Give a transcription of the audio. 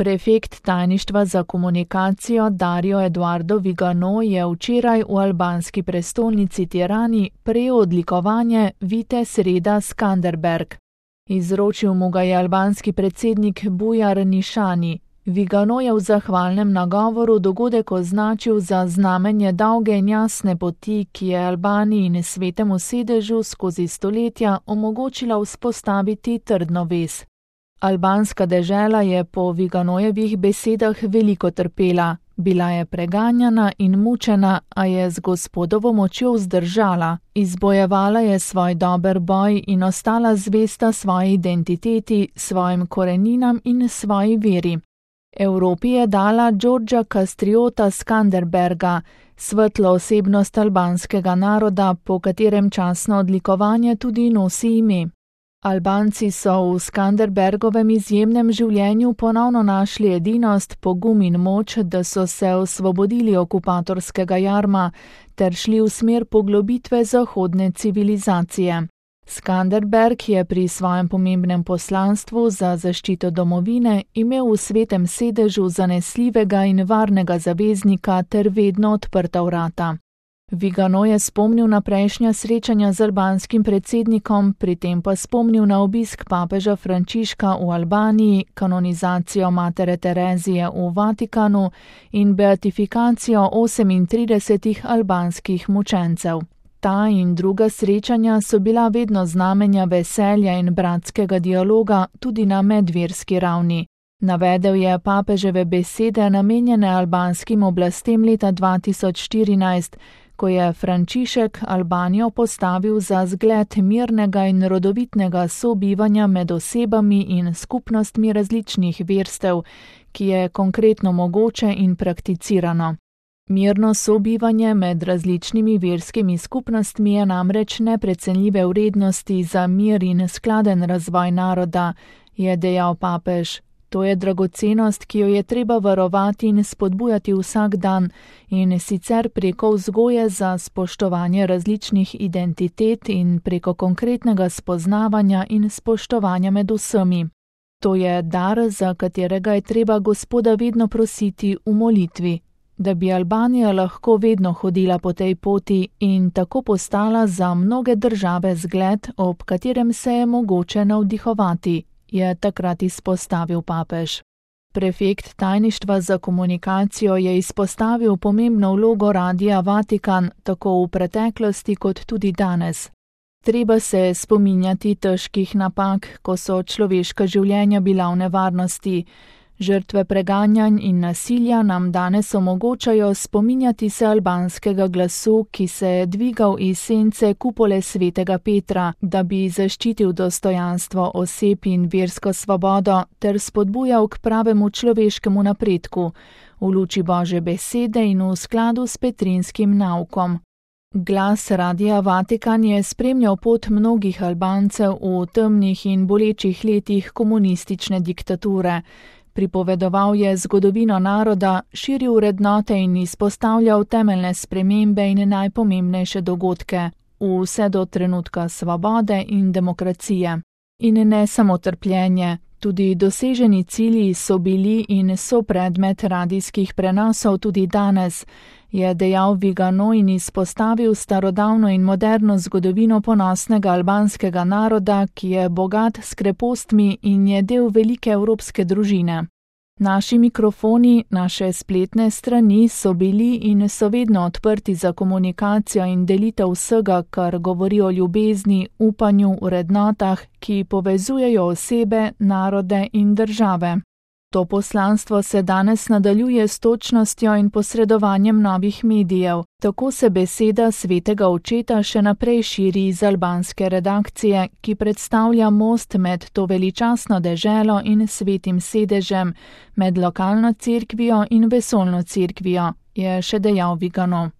Prefekt tajništva za komunikacijo Dario Eduardo Vigano je včeraj v albanski prestolnici Tirani prejel odlikovanje Vitez reda Skanderberg. Izročil mu ga je albanski predsednik Bujar Nišani. Vigano je v zahvalnem nagovoru dogodek označil za znamenje dolge in jasne poti, ki je Albaniji in Svetemu sedežu skozi stoletja omogočila vzpostaviti trdno vez. Albanska dežela je po Viganojevih besedah veliko trpela, bila je preganjana in mučena, a je z Gospodovo močjo vzdržala, izbojevala je svoj dober boj in ostala zvesta svoji identiteti, svojim koreninam in svoji veri. Evropi je dala Đorđa Kastriota Skanderberga, svetlo osebnost albanskega naroda, po katerem častno odlikovanje tudi nosi ime. Albanci so v Skanderbergovem izjemnem življenju ponovno našli edinost, pogum in moč, da so se osvobodili okupatorskega jarma ter šli v smer poglobitve zahodne civilizacije. Skanderberg je pri svojem pomembnem poslanstvu za zaščito domovine imel v Svetem sedežu zanesljivega in varnega zaveznika ter vedno odprta vrata. Vigano je spomnil na prejšnja srečanja z albanskim predsednikom, pri tem pa spomnil na obisk papeža Frančiška v Albaniji, kanonizacijo matere Terezije v Vatikanu in beatifikacijo 38 albanskih mučencev. Ta in druga srečanja so bila vedno znamenja veselja in bratskega dialoga tudi na medverski ravni. Navedel je papeževe besede namenjene albanskim oblastem leta 2014, ko je Frančišek Albanijo postavil za zgled mirnega in rodovitnega sobivanja med osebami in skupnostmi različnih verstev, ki je konkretno mogoče in prakticirano. Mirno sobivanje med različnimi verskimi skupnostmi je namreč neprecenljive vrednosti za mir in skladen razvoj naroda, je dejal papež. To je dragocenost, ki jo je treba varovati in spodbujati vsak dan, in sicer preko vzgoje za spoštovanje različnih identitet in preko konkretnega spoznavanja in spoštovanja med vsemi. To je dar, za katerega je treba Gospoda vedno prositi v molitvi, da bi Albanija lahko vedno hodila po tej poti in tako postala za mnoge države zgled, ob katerem se je mogoče navdihovati, je takrat izpostavil papež. Prefekt tajništva za komunikacijo je izpostavil pomembno vlogo Radia Vatikan tako v preteklosti kot tudi danes. Treba se spominjati težkih napak, ko so človeška življenja bila v nevarnosti. Žrtve preganjanj in nasilja nam danes omogočajo spominjati se albanskega glasu, ki se je dvigal iz sence kupole svetega Petra, da bi zaščitil dostojanstvo oseb in versko svobodo ter spodbujal k pravemu človeškemu napredku, v luči Božje besede in v skladu s petrinskim naukom. Glas Radia Vatikan je spremljal pot mnogih Albancev v temnih in bolečih letih komunistične diktature. Pripovedoval je zgodovino naroda, širil vrednote in izpostavljal temeljne spremembe in najpomembnejše dogodke, vse do trenutka svobode in demokracije. In ne samo trpljenje, tudi doseženi cilji so bili in so predmet radijskih prenosov tudi danes, je dejal Vigano in izpostavil starodavno in moderno zgodovino ponosnega albanskega naroda, ki je bogat s krepostmi in je del velike evropske družine. Naši mikrofoni, naše spletne strani so bili in so vedno odprti za komunikacijo in delitev vsega, kar govori o ljubezni, upanju, vrednotah, ki povezujejo osebe, narode in države. To poslanstvo se danes nadaljuje s točnostjo in posredovanjem novih medijev. Tako se beseda svetega očeta še naprej širi iz albanske redakcije, ki predstavlja most med to veličastno deželo in svetim sedežem, med lokalno cerkvijo in vesoljno cerkvijo, je še dejal Vigano.